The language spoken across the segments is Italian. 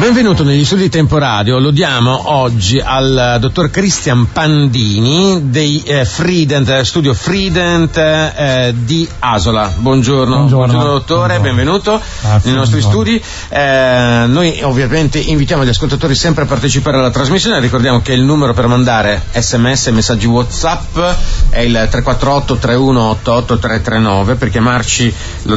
Benvenuto negli studi di Tempo Radio. Lo diamo oggi al dottor Cristian Pandini dei Freedent, studio Freedent di Asola. Buongiorno dottore, benvenuto nei nostri studi. Noi ovviamente invitiamo gli ascoltatori sempre a partecipare alla trasmissione. Ricordiamo che il numero per mandare SMS e messaggi WhatsApp è il 348 3188 339, per chiamarci lo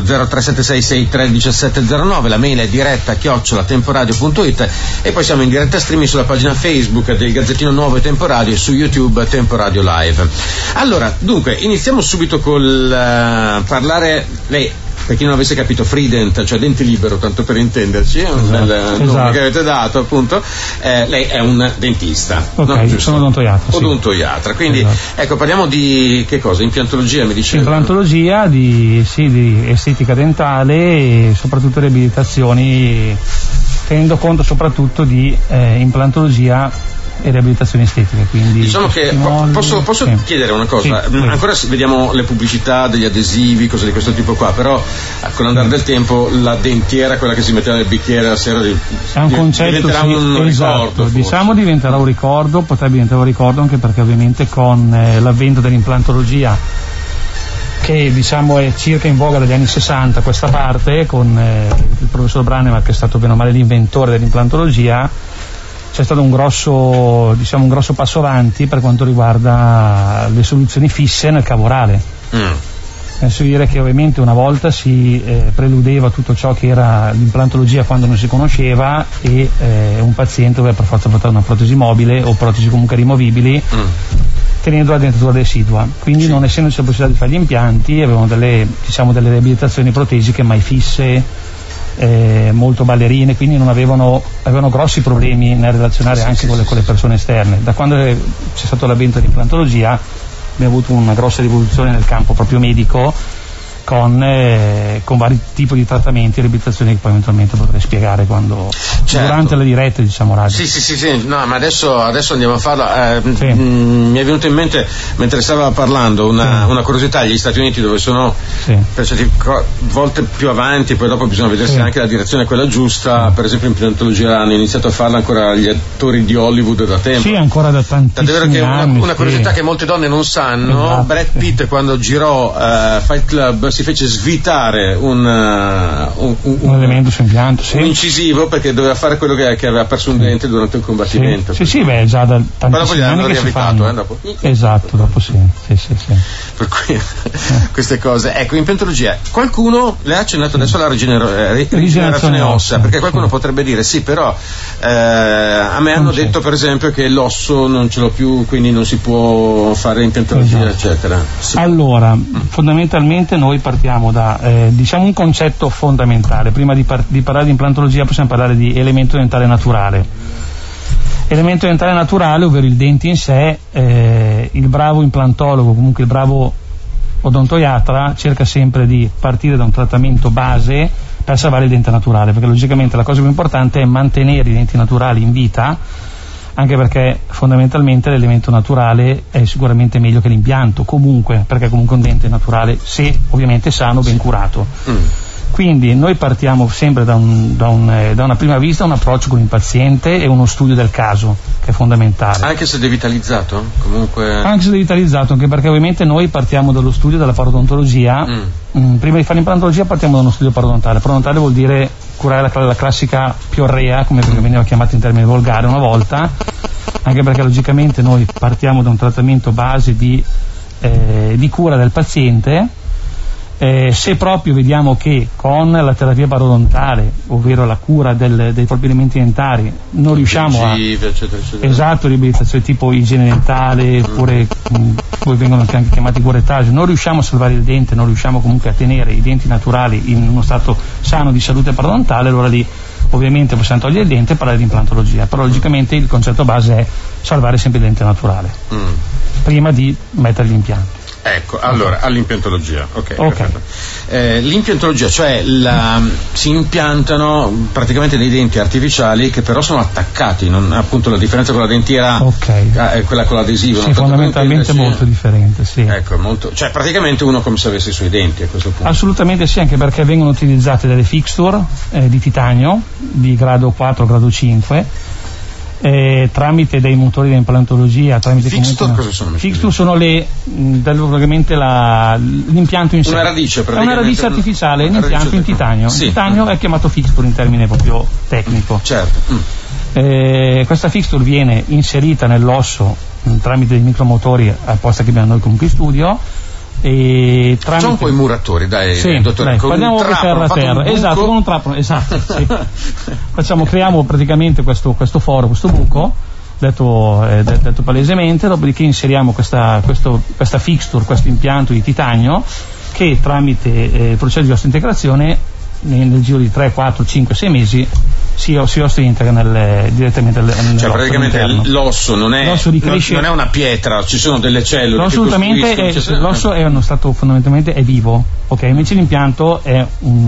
0376631709, la mail è diretta@temporadio.it e poi siamo in diretta streaming sulla pagina Facebook del Gazzettino Nuovo e Tempo Radio e su YouTube Tempo Radio Live. Allora, dunque, iniziamo subito col parlare. Lei, per chi non avesse capito, Freedent, cioè denti libero, tanto per intenderci, è un bel nome che avete dato, appunto. Lei è un dentista. Ok, no? Sono odontoiatra. Odontoiatra, quindi ecco, parliamo di che cosa? Implantologia, mi dice? Implantologia, di estetica dentale e soprattutto riabilitazioni, tenendo conto soprattutto di implantologia e riabilitazione estetica. Quindi diciamo che posso chiedere una cosa? Sì. Ancora vediamo le pubblicità degli adesivi, cose di questo tipo qua, però con l'andare del tempo la dentiera, quella che si metteva nel bicchiere la sera, è un concetto, diventerà un ricordo. Diciamo diventerà un ricordo, potrebbe diventare un ricordo anche perché ovviamente con l'avvento dell'implantologia, che diciamo è circa in voga dagli anni 60 questa parte, con il professor Branneman, che è stato bene o male l'inventore dell'implantologia, c'è stato un grosso passo avanti per quanto riguarda le soluzioni fisse nel cavo orale. Penso dire che ovviamente una volta si preludeva tutto ciò che era l'implantologia quando non si conosceva e un paziente doveva per forza portare una protesi mobile o protesi comunque rimovibili, tenendo la dentatura decidua, quindi non essendoci la possibilità di fare gli impianti, avevano delle riabilitazioni protesiche mai fisse, molto ballerine, quindi non avevano grossi problemi nel relazionare anche con le persone esterne. Da quando c'è stato l'avvento dell'implantologia abbiamo avuto una grossa rivoluzione nel campo proprio medico, con vari tipi di trattamenti e riabilitazioni che poi eventualmente potrei spiegare durante la diretta, diciamo, radio. Sì, no, ma adesso andiamo a farla. Mi è venuto in mente mentre stava parlando una curiosità: gli Stati Uniti, dove sono per certe volte più avanti, poi dopo bisogna vedersi anche la direzione quella giusta. Per esempio, implantologia hanno iniziato a farla ancora gli attori di Hollywood da tempo. Sì, ancora da tantissimi anni. Una curiosità che molte donne non sanno: Brad Pitt, quando girò Fight Club, si fece svitare un elemento su impianto, un incisivo, perché doveva fare quello che aveva perso un dente durante il combattimento. Sì, già da tantissimi anni che si fanno. Dopo. Esatto, dopo sì. Per cui queste cose. Ecco, implantologia. Qualcuno le ha accennato adesso alla rigenerazione ossea, perché qualcuno potrebbe dire sì, però a me hanno detto per esempio che l'osso non ce l'ho più, quindi non si può fare implantologia, eccetera. Sì. Allora, fondamentalmente noi partiamo da un concetto fondamentale. Prima di parlare di implantologia possiamo parlare di elemento dentale naturale. Elemento dentale naturale, ovvero il dente in sé. Il bravo implantologo, comunque il bravo odontoiatra, cerca sempre di partire da un trattamento base per salvare il dente naturale, perché logicamente la cosa più importante è mantenere i denti naturali in vita, anche perché fondamentalmente l'elemento naturale è sicuramente meglio che l'impianto, comunque, perché comunque un dente naturale, se ovviamente sano, ben curato. Quindi noi partiamo sempre da una prima vista, un approccio con il paziente e uno studio del caso, che è fondamentale. Anche se devitalizzato? Comunque... Anche se devitalizzato, anche perché ovviamente noi partiamo dallo studio della parodontologia. Prima di fare l'implantologia partiamo da uno studio parodontale. Parodontale vuol dire curare la classica piorrea, come veniva chiamata in termini volgari una volta, anche perché logicamente noi partiamo da un trattamento base di cura del paziente. Se proprio vediamo che con la terapia parodontale, ovvero la cura dei propri elementi dentari, non riusciamo eccetera. Esatto, riabilitazione tipo igiene dentale, oppure poi vengono anche chiamati curettage, non riusciamo a salvare il dente, non riusciamo comunque a tenere i denti naturali in uno stato sano di salute parodontale, allora lì ovviamente possiamo togliere il dente e parlare di implantologia, però logicamente il concetto base è salvare sempre il dente naturale prima di mettere gli impianti. Ecco, allora, all'impiantologia. Ok. L'impiantologia, cioè si impiantano praticamente dei denti artificiali che però sono attaccati, appunto la differenza con la dentiera è quella con l'adesivo. Sì, fondamentalmente molto differente, sì. Ecco, cioè praticamente uno come se avesse i suoi denti a questo punto. Assolutamente sì, anche perché vengono utilizzate delle fixture di titanio di grado 4, grado 5. Tramite dei motori di implantologia, fixture cosa sono? Fixture sono praticamente l'impianto in sé. Una radice praticamente. È una radice artificiale, un impianto in titanio. Sì. Il titanio è chiamato fixture in termine proprio tecnico. Certo. Questa fixture viene inserita nell'osso tramite dei micromotori apposta che abbiamo noi comunque in studio. Facciamo un po' i muratori, dai, dottore. Dai, parliamo terra. Esatto, con un trapano, esatto. Sì. Creiamo praticamente questo foro, questo buco, detto palesemente, dopodiché inseriamo questa fixture, questo impianto di titanio che tramite il processo di osseointegrazione nel giro di 3, 4, 5, 6 mesi si osseointegra direttamente nell'osso. Cioè praticamente l'osso non è una pietra, ci sono delle cellule. No, assolutamente, l'osso è uno stato fondamentalmente è vivo, ok? Invece l'impianto è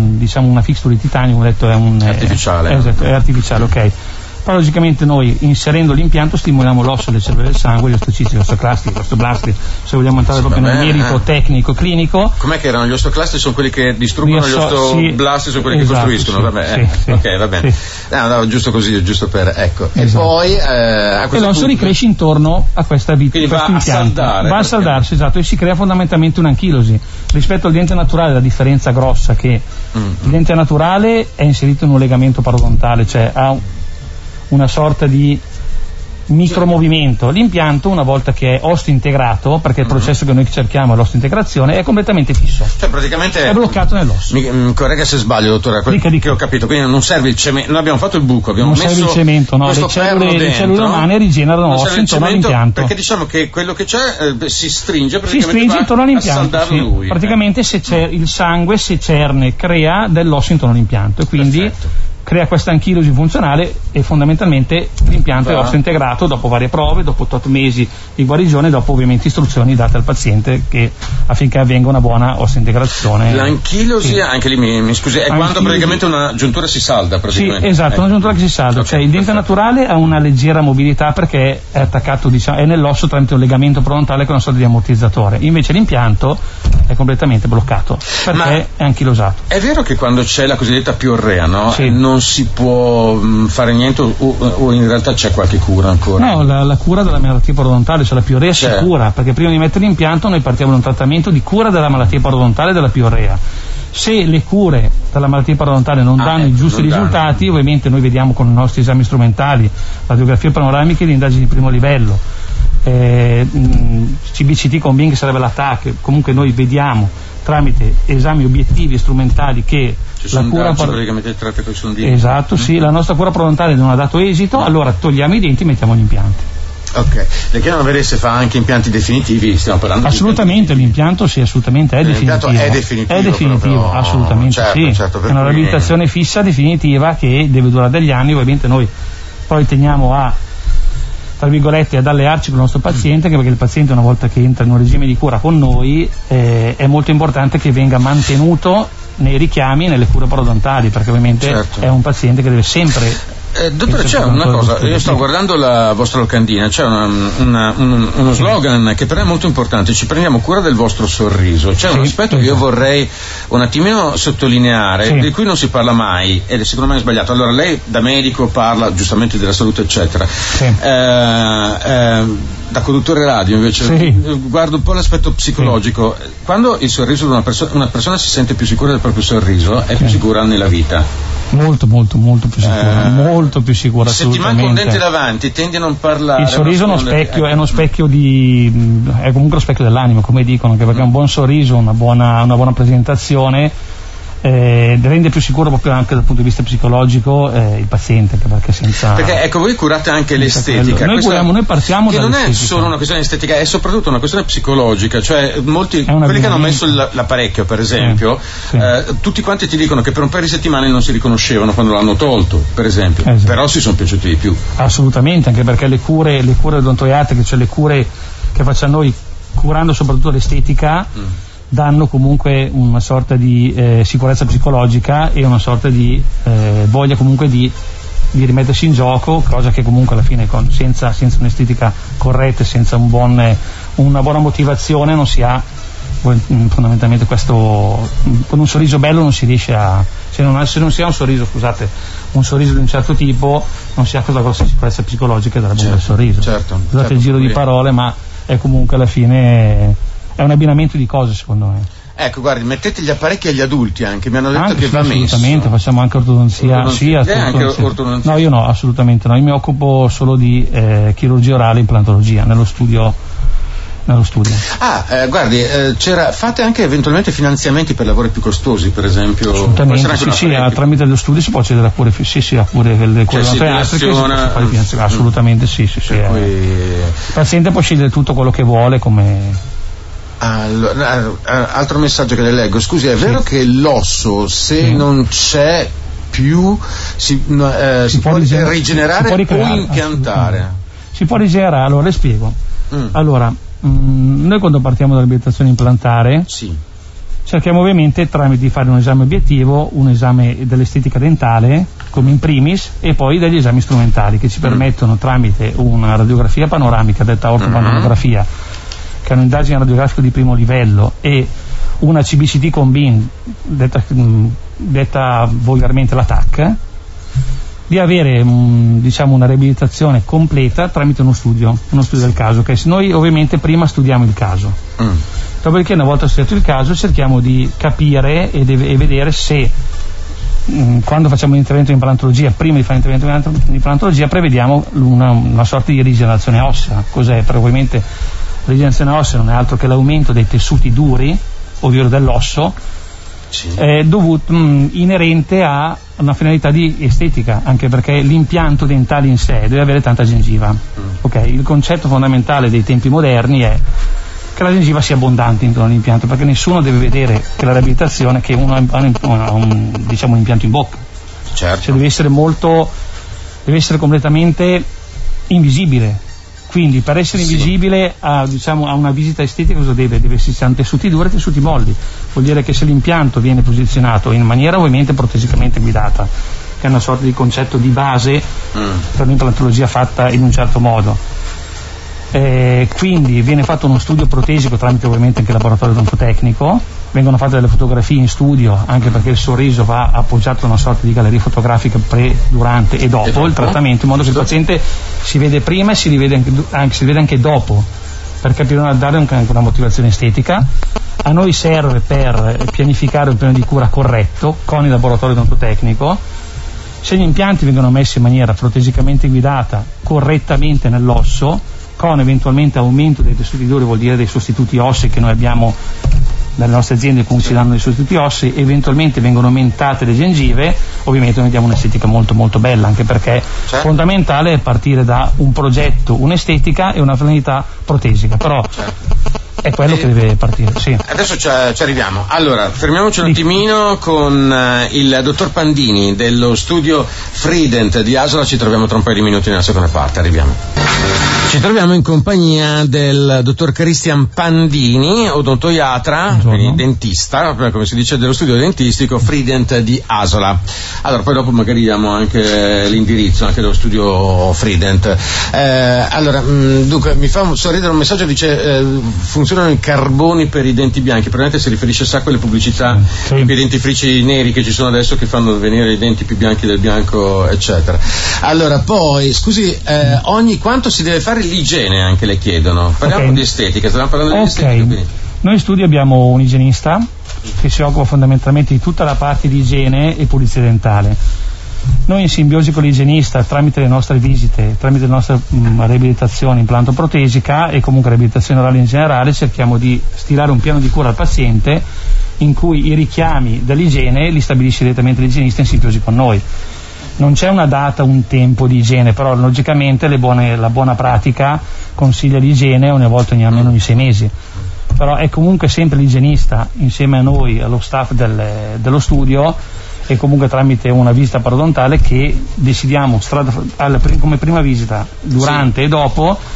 una fixture di titanio, come ho detto, è artificiale. Esatto, è artificiale, ok. Però logicamente noi inserendo l'impianto stimoliamo l'osso, le cellule del sangue, gli ostociti, gli osteoclasti, gli osteoblasti, se vogliamo entrare proprio nel merito tecnico, clinico. Com'è che erano gli osteoclasti? Sono quelli che distruggono, gli osteoblasti sono quelli che costruiscono, vabbè. Ok, va bene. No, giusto così, giusto per ecco. Esatto. E poi e l'osso ricresce intorno a questa vita. Va a saldarsi, esatto, e si crea fondamentalmente un'anchilosi. Rispetto al dente naturale la differenza grossa che il dente naturale è inserito in un legamento parodontale, cioè ha una sorta di micromovimento. L'impianto, una volta che è osso integrato, perché il processo che noi cerchiamo è l'osso integrazione, è completamente fisso, cioè praticamente è bloccato nell'osso. Mi corregga se sbaglio, dottore, che ho capito, quindi non serve il cemento. Noi abbiamo fatto il buco, abbiamo messo serve il cemento, no, le cellule umane rigenerano ossa intorno all'impianto, perché diciamo che quello che c'è si stringe praticamente intorno all'impianto, lui. Praticamente se c'è il sangue, se cerne, crea dell'osso intorno all'impianto e quindi perfetto. Crea questa anchilosi funzionale e fondamentalmente l'impianto è osso integrato dopo varie prove, dopo 8 mesi di guarigione, dopo ovviamente istruzioni date al paziente affinché avvenga una buona osso integrazione. L'anchilosi, anche lì mi scusi, è quando praticamente una giuntura si salda praticamente. Sì, esatto, una giuntura che si salda, cioè il dente naturale ha una leggera mobilità perché è attaccato, è nell'osso tramite un legamento parodontale con una sorta di ammortizzatore, invece l'impianto è completamente bloccato perché è anchilosato. È vero che quando c'è la cosiddetta piorrea, no? Sì. Non si può fare niente o in realtà c'è qualche cura ancora? No, la cura della malattia parodontale, cioè la piorrea si cura, perché prima di mettere l'impianto noi partiamo da un trattamento di cura della malattia parodontale e della piorrea. Se le cure della malattia parodontale non danno i giusti risultati, ovviamente noi vediamo con i nostri esami strumentali, radiografie panoramiche di indagini di primo livello, CBCT con Bing sarebbe l'attacco, comunque noi vediamo tramite esami obiettivi e strumentali che la cura esatto, sì, la nostra cura parodontale non ha dato esito, allora togliamo i denti e mettiamo gli impianti. Ok, le chiedono a vedere se fa anche impianti definitivi, stiamo parlando assolutamente, l'impianto sì, assolutamente è definitivo. L'impianto è definitivo proprio, assolutamente sì, certo, è una riabilitazione fissa definitiva che deve durare degli anni, ovviamente noi poi teniamo a tra virgolette ad allearci con il nostro paziente, anche perché il paziente una volta che entra in un regime di cura con noi è molto importante che venga mantenuto nei richiami e nelle cure parodontali, perché ovviamente è un paziente che deve sempre dottore, c'è una cosa, io sto guardando la vostra locandina, c'è uno slogan che per me è molto importante: ci prendiamo cura del vostro sorriso. C'è un aspetto che io vorrei un attimino sottolineare, di cui non si parla mai ed secondo me è sbagliato. Allora, lei da medico parla giustamente della salute eccetera, da conduttore radio invece guardo un po' l'aspetto psicologico. Quando il sorriso di una persona si sente più sicura del proprio sorriso, è più sicura nella vita. Molto più sicura, molto più sicura, se ti manca un dente davanti tendi a non parlare. Il sorriso è uno specchio è comunque lo specchio dell'anima, come dicono, che perché un buon sorriso, una buona presentazione rende più sicuro proprio anche dal punto di vista psicologico il paziente, perché ecco, voi curate anche l'estetica. Noi partiamo che non è solo una questione estetica, è soprattutto una questione psicologica, cioè quelli che hanno messo l'apparecchio per esempio tutti quanti ti dicono che per un paio di settimane non si riconoscevano quando l'hanno tolto per esempio, però si sono piaciuti di più. Assolutamente, anche perché le cure odontoiatriche, cioè le cure che facciamo noi curando soprattutto l'estetica, danno comunque una sorta di sicurezza psicologica e una sorta di voglia comunque di rimettersi in gioco, cosa che comunque alla fine senza un'estetica corretta, senza una buona motivazione non si ha fondamentalmente questo. Con un sorriso bello non si riesce a, se non si ha un sorriso di un certo tipo, non si ha quella grossa sicurezza psicologica della bomba del sorriso. Scusate il giro di parole, ma è comunque alla fine è un abbinamento di cose, secondo me. Ecco, guardi, mettete gli apparecchi agli adulti anche, mi hanno detto che va messo. Assolutamente, facciamo anche ortodonzia. Anche ortodonzia. No, io no, assolutamente no, io mi occupo solo di chirurgia orale e implantologia nello studio. Guardi, fate anche eventualmente finanziamenti per lavori più costosi, per esempio? Assolutamente, sì, tramite lo studio si può accedere a pure le cure assolutamente sì. Il paziente può scegliere tutto quello che vuole come. Altro messaggio che le leggo, scusi, è vero che l'osso se non c'è più si può rigenerare o impiantare? Si può rigenerare, allora le spiego. Allora, noi quando partiamo dall'abilitazione implantare cerchiamo ovviamente tramite di fare un esame obiettivo, un esame dell'estetica dentale come in primis, e poi degli esami strumentali che ci permettono tramite una radiografia panoramica detta ortopanorografia, che è un'indagine radiografica di primo livello, e una CBCT con BIM detta volgarmente la TAC, di avere una riabilitazione completa tramite uno studio del caso, che noi ovviamente prima studiamo il caso, dopodiché una volta studiato il caso cerchiamo di capire e vedere se quando facciamo l'intervento in implantologia, prima di fare l'intervento in implantologia prevediamo una sorta di rigenerazione ossea. Cos'è? Perché ovviamente la rigenerazione ossea non è altro che l'aumento dei tessuti duri, ovvero dell'osso, dovuto inerente a una finalità di estetica, anche perché l'impianto dentale in sé deve avere tanta gengiva. Il concetto fondamentale dei tempi moderni è che la gengiva sia abbondante intorno all'impianto, perché nessuno deve vedere che la riabilitazione che uno ha un impianto in bocca, deve essere completamente invisibile. Quindi per essere invisibile a una visita estetica cosa deve esserci tessuti duri e tessuti molli. Vuol dire che se l'impianto viene posizionato in maniera ovviamente protesicamente guidata, che è una sorta di concetto di base per l'implantologia fatta in un certo modo, quindi viene fatto uno studio protesico tramite ovviamente anche il laboratorio odontotecnico, vengono fatte delle fotografie in studio, anche perché il sorriso va appoggiato a una sorta di galleria fotografica durante e dopo il trattamento, in modo che il paziente si vede prima e si vede anche dopo, per capire, dare anche una motivazione estetica. A noi serve per pianificare un piano di cura corretto con il laboratorio odontotecnico. Se gli impianti vengono messi in maniera protesicamente guidata correttamente nell'osso, con eventualmente aumento dei tessuti duri, vuol dire dei sostituti ossei che noi abbiamo dalle nostre aziende, comunque si danno dei sostituti ossei, eventualmente vengono aumentate le gengive, ovviamente noi diamo un'estetica molto molto bella, anche perché fondamentale è partire da un progetto, un'estetica e una finalità protesica, però è quello che deve partire. Adesso ci arriviamo. Allora, fermiamoci un attimino con il dottor Pandini dello studio Freedent di Asola, ci troviamo tra un paio di minuti nella seconda parte, arriviamo. Ci troviamo in compagnia del dottor Christian Pandini, odontoiatra, quindi dentista, come si dice, dello studio dentistico Freedent di Asola. Allora, poi dopo magari diamo anche l'indirizzo anche dello studio Freedent. Allora, dunque, mi fa sorridere un messaggio, dice funzionano i carboni per i denti bianchi, probabilmente si riferisce a quelle pubblicità, i dentifrici neri che ci sono adesso che fanno venire i denti più bianchi del bianco, eccetera. Allora, poi, scusi, ogni quanto si deve fare l'igiene, anche le chiedono. Parliamo di estetica, stiamo parlando di estetica. Quindi. Noi in studio abbiamo un igienista che si occupa fondamentalmente di tutta la parte di igiene e pulizia dentale. Noi in simbiosi con l'igienista, tramite le nostre visite, tramite la nostra riabilitazione implanto protesica e comunque riabilitazione orale in generale, cerchiamo di stilare un piano di cura al paziente in cui i richiami dell'igiene li stabilisce direttamente l'igienista in simbiosi con noi. Non c'è una data, un tempo di igiene, però logicamente la buona pratica consiglia l'igiene almeno ogni 6 mesi. Però è comunque sempre l'igienista insieme a noi, allo staff dello studio, e comunque tramite una visita parodontale che decidiamo come prima visita, durante e dopo,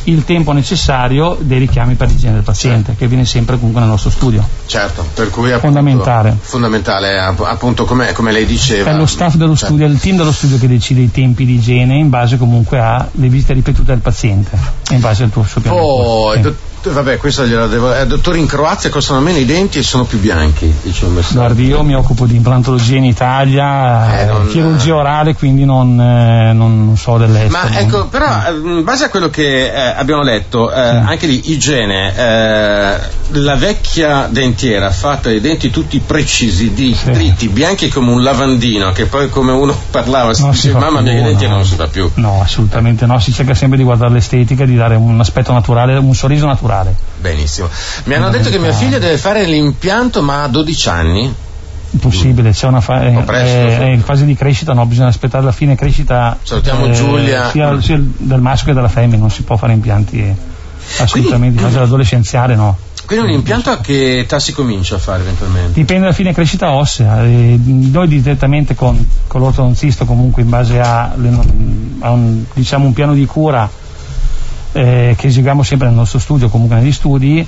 il tempo necessario dei richiami per l'igiene del paziente, che viene sempre comunque nel nostro studio. Certo, per cui è fondamentale appunto come lei diceva. È lo staff dello studio, è il team dello studio che decide i tempi di igiene in base comunque alle visite ripetute del paziente, in base al suo piano. Vabbè, questo glielo devo. Dottore, in Croazia costano meno i denti e sono più bianchi, diciamo. Guardi, io mi occupo di implantologia in Italia, chirurgia orale, quindi non so dell'estero. Ma ecco, però in base a quello che abbiamo letto, anche di igiene, la vecchia dentiera fatta dei denti tutti precisi, dritti, bianchi come un lavandino, che poi come uno parlava si dice mamma mia, i denti non si fa più. No, assolutamente no, si cerca sempre di guardare l'estetica, di dare un aspetto naturale, un sorriso naturale. Benissimo. Mi hanno detto che mia figlia deve fare l'impianto ma a 12 anni. Impossibile, c'è una è in fase di crescita, no, bisogna aspettare la fine crescita. Salutiamo Giulia. Sia del maschio che della femmina, non si può fare impianti assolutamente, in fase adolescenziale no. Quindi un impianto a che età si comincia a fare eventualmente? Dipende dalla fine crescita ossea. Noi direttamente con l'ortodontista, comunque in base a un piano di cura che eseguiamo sempre nel nostro studio, comunque negli studi,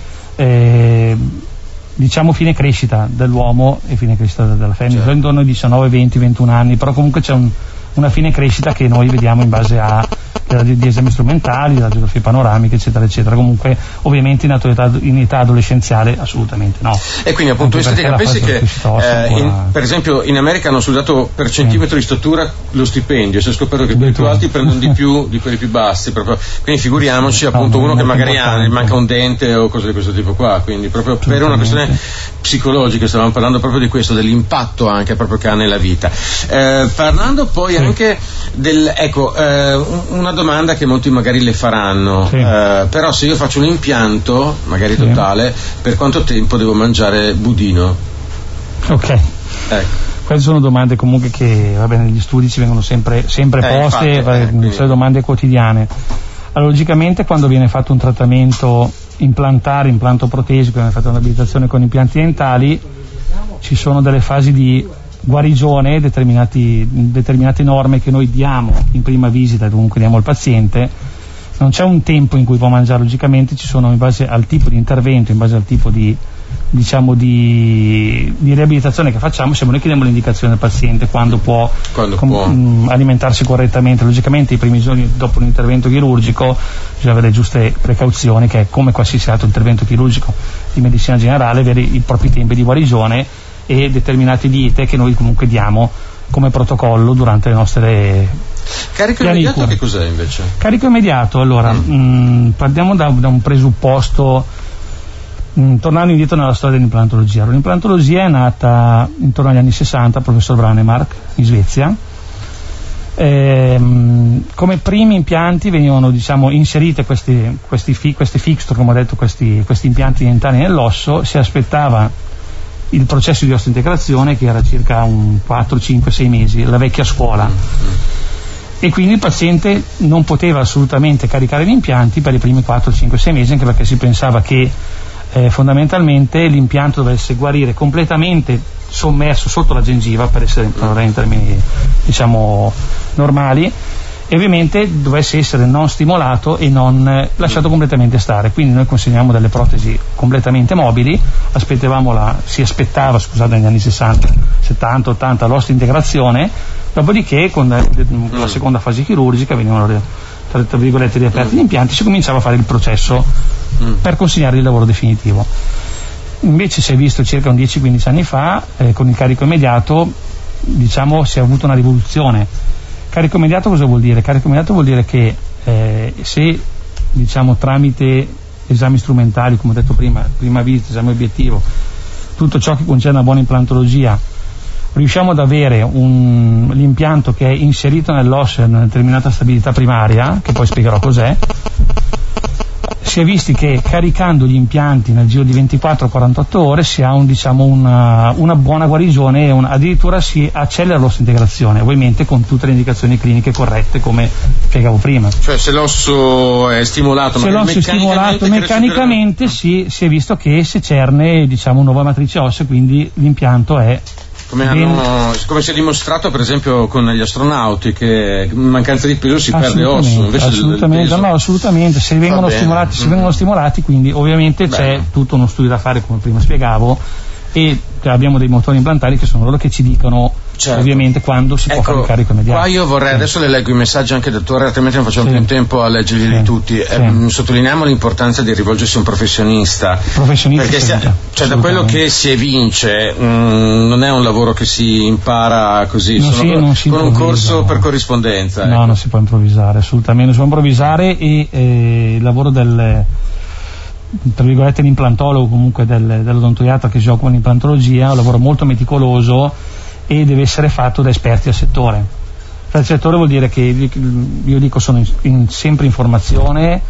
diciamo fine crescita dell'uomo e fine crescita della femmina, certo. Intorno ai 19, 20, 21 anni, però comunque c'è una fine crescita che noi vediamo in base a di esami strumentali, radiografie panoramiche, eccetera eccetera. Comunque ovviamente in età adolescenziale assolutamente no. E quindi appunto estetica, pensi che per esempio in America hanno studiato per centimetro di statura lo stipendio, si è scoperto che quelli più alti prendono di più di quelli più bassi, proprio. Quindi figuriamoci appunto uno che magari manca un dente o cose di questo tipo qua, quindi proprio per una questione psicologica stavamo parlando proprio di questo, dell'impatto anche proprio che ha nella vita. Parlando poi anche una domanda che molti magari le faranno, però se io faccio un impianto magari totale, per quanto tempo devo mangiare budino? Ok, queste sono domande comunque che negli studi ci vengono sempre poste, sono domande quotidiane. Allora, logicamente quando viene fatto un trattamento implanto protesico, viene fatta un'abilitazione con impianti dentali, ci sono delle fasi di guarigione, determinate norme che noi diamo in prima visita e comunque diamo al paziente. Non c'è un tempo in cui può mangiare, logicamente ci sono, in base al tipo di intervento, in base al tipo di riabilitazione che facciamo, siamo noi che diamo l'indicazione al paziente quando può alimentarsi correttamente. Logicamente i primi giorni dopo un intervento chirurgico bisogna avere le giuste precauzioni, che è come qualsiasi altro intervento chirurgico di medicina generale, avere i propri tempi di guarigione e determinate diete che noi comunque diamo come protocollo durante le nostre carico immediato. Che cos'è invece? Carico immediato, allora partiamo da un presupposto, tornando indietro nella storia dell'implantologia. L'implantologia è nata intorno agli anni 60, professor Branemark in Svezia. Come primi impianti venivano inserite questi fixture, come ho detto, questi impianti dentali nell'osso. Si aspettava il processo di osseointegrazione, che era circa 4, 5, 6 mesi, la vecchia scuola, e quindi il paziente non poteva assolutamente caricare gli impianti per i primi 4, 5, 6 mesi, anche perché si pensava che fondamentalmente l'impianto dovesse guarire completamente sommerso sotto la gengiva, per essere in termini normali, e ovviamente dovesse essere non stimolato e non lasciato completamente stare. Quindi noi consegniamo delle protesi completamente mobili, si aspettava negli anni 60, 70, 80 l'osteointegrazione, dopodiché con la seconda fase chirurgica venivano tra virgolette riaperti gli impianti, si cominciava a fare il processo per consegnare il lavoro definitivo. Invece si è visto circa 10-15 anni fa, con il carico immediato si è avuta una rivoluzione. Carico immediato cosa vuol dire? Carico immediato vuol dire che se tramite esami strumentali, come ho detto prima visita, esame obiettivo, tutto ciò che concerne la buona implantologia, riusciamo ad avere l'impianto che è inserito nell'osso in una determinata stabilità primaria, che poi spiegherò cos'è. Si è visti che caricando gli impianti nel giro di 24-48 ore si ha una buona guarigione e addirittura si accelera l'osseointegrazione, ovviamente con tutte le indicazioni cliniche corrette, come spiegavo prima. Cioè se l'osso è stimolato, meccanicamente si è visto che si cerne una nuova matrice ossea, quindi l'impianto è come si è dimostrato per esempio con gli astronauti, che in mancanza di peso si perde osso invece assolutamente, del peso. No, assolutamente, se vengono stimolati, quindi ovviamente c'è tutto uno studio da fare, come prima spiegavo, e abbiamo dei motori implantari che sono loro che ci dicono ovviamente quando si può fare il carico immediato. Qua io vorrei, adesso le leggo i messaggi anche dottore, altrimenti non facciamo più in tempo a leggerli tutti. Sottolineiamo l'importanza di rivolgersi a un professionista, perché da quello che si evince non è un lavoro che si impara così, con un corso per corrispondenza. No, non si può improvvisare, assolutamente, non si può improvvisare, e il lavoro del, tra virgolette, l'implantologo, comunque dell'odontoiatra che si occupa di implantologia, è un lavoro molto meticoloso e deve essere fatto da esperti al settore. Il settore vuol dire che io dico sono sempre in formazione,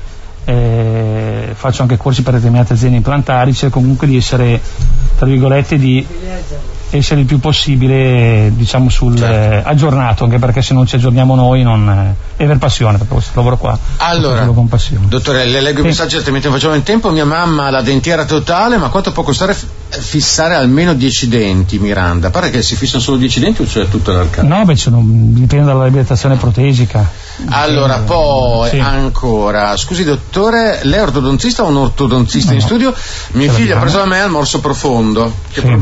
faccio anche corsi per determinate aziende implantari, cerco comunque di essere, tra virgolette, di essere il più possibile, diciamo, aggiornato, anche perché se non ci aggiorniamo noi è aver passione per questo lavoro qua. Allora, con passione. Dottore, le leggo i messaggi, altrimenti non facciamo in tempo. Mia mamma ha la dentiera totale, ma quanto può costare fissare almeno 10 denti, Miranda? Pare che si fissano solo 10 denti o c'è tutto l'arcata? No, dipende dalla riabilitazione protesica. Allora, poi ancora, scusi dottore, lei è ortodontista o un ortodontista in studio? Mia figlia ha preso da me al morso profondo,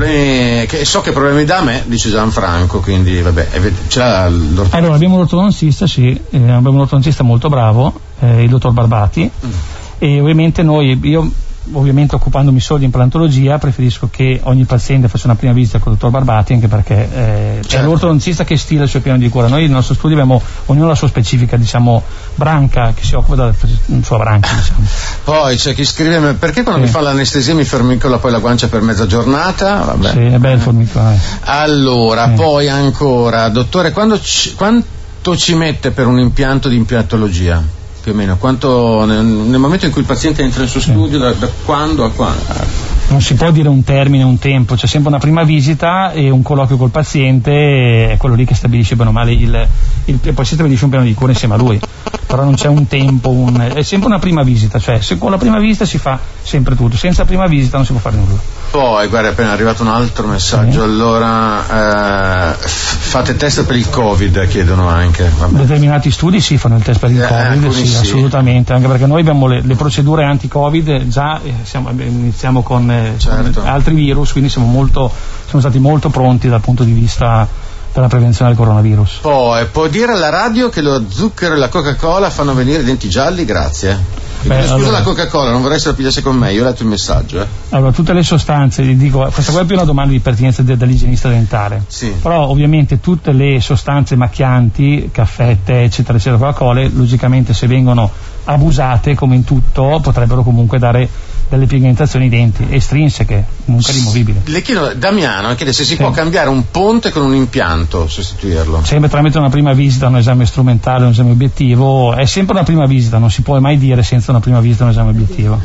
so che problemi dà a me, dice Gianfranco, quindi vabbè, ce l'ha l'ortodontista. Allora, abbiamo un ortodontista, abbiamo un ortodontista molto bravo, il dottor Barbati, e ovviamente io ovviamente occupandomi solo di implantologia preferisco che ogni paziente faccia una prima visita con il dottor Barbati, anche perché è l'ortodontista che stila il suo piano di cura. Noi nel nostro studio abbiamo ognuno la sua specifica, diciamo, branca, che si occupa della sua branca, diciamo. Poi c'è chi scrive: ma perché quando mi fa l'anestesia mi formicola poi la guancia per mezza giornata? Vabbè. Sì, è bello il formicolare. Allora, poi ancora, dottore, quanto ci mette per un impianto di implantologia? Più o meno, quanto nel momento in cui il paziente entra nel suo studio, da quando a quando? Non si può dire un termine, un tempo, c'è sempre una prima visita e un colloquio col paziente, è quello lì che stabilisce bene o male il paziente stabilisce un piano di cura insieme a lui, però non c'è un tempo, è sempre una prima visita, cioè se con la prima visita si fa sempre tutto, senza prima visita non si può fare nulla. Poi guarda, è appena arrivato un altro messaggio, allora fate test per il Covid, chiedono anche. Vabbè. Determinati studi fanno il test per il Covid, sì, assolutamente, anche perché noi abbiamo le procedure anti-Covid, già iniziamo con altri virus, quindi siamo stati molto pronti dal punto di vista della prevenzione del coronavirus. Poi può dire alla radio che lo zucchero e la Coca-Cola fanno venire i denti gialli? Grazie. Scusa, la Coca-Cola, non vorrei se la pigliasse con me, io ho letto il messaggio. Allora, tutte le sostanze, dico, questa qua è più una domanda di pertinenza dell'igienista dentale, però ovviamente tutte le sostanze macchianti, caffè, tè, eccetera eccetera, Coca-Cola, logicamente se vengono abusate, come in tutto, potrebbero comunque dare delle pigmentazioni ai denti estrinseche, comunque rimovibili. Le chiedo, Damiano chiede se si può cambiare un ponte con un impianto, sostituirlo. Sempre tramite una prima visita, un esame strumentale, un esame obiettivo, è sempre una prima visita, non si può mai dire senza una prima visita un esame obiettivo.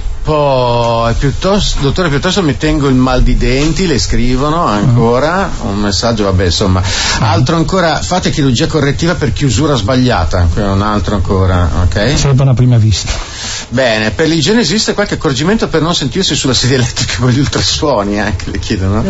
Poi dottore, piuttosto mi tengo il mal di denti, le scrivono ancora un messaggio, vabbè, insomma. Altro ancora, fate chirurgia correttiva per chiusura sbagliata, un altro ancora, ok? Sempre una prima visita. Bene, per l'igiene esiste qualche accorgimento per non sentirsi sulla sedia elettrica con gli ultrasuoni, anche le chiedono.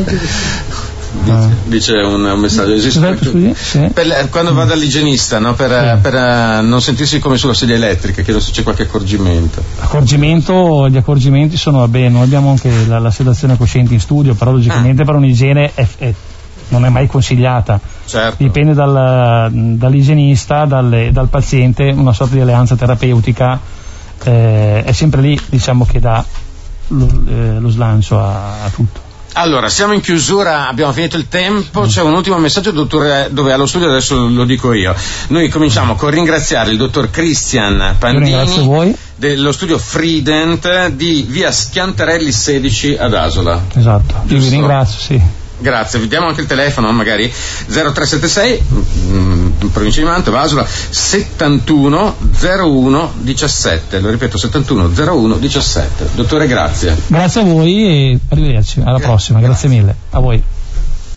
Dice un messaggio, esiste quando va dall'igienista, no? per non sentirsi come sulla sedia elettrica, chiedo se c'è qualche accorgimento. Gli accorgimenti sono, vabbè, noi abbiamo anche la sedazione cosciente in studio, però logicamente per un'igiene non è mai consigliata. Certo. Dipende dall'igienista, dal paziente, una sorta di alleanza terapeutica, è sempre lì, diciamo, che dà lo slancio a tutto. Allora, siamo in chiusura, abbiamo finito il tempo, c'è un ultimo messaggio, dottore, dove allo studio, adesso lo dico io. Noi cominciamo con ringraziare il dottor Cristian Pandini dello studio Frident di via Schiantarelli 16 ad Asola. Esatto, io vi ringrazio, sì. Grazie, vi diamo anche il telefono, magari 0376 provincia di Mantova, Asola 71 01 17, lo ripeto, 71 01 17. Dottore, grazie. Grazie a voi e arrivederci, alla prossima, grazie mille, a voi.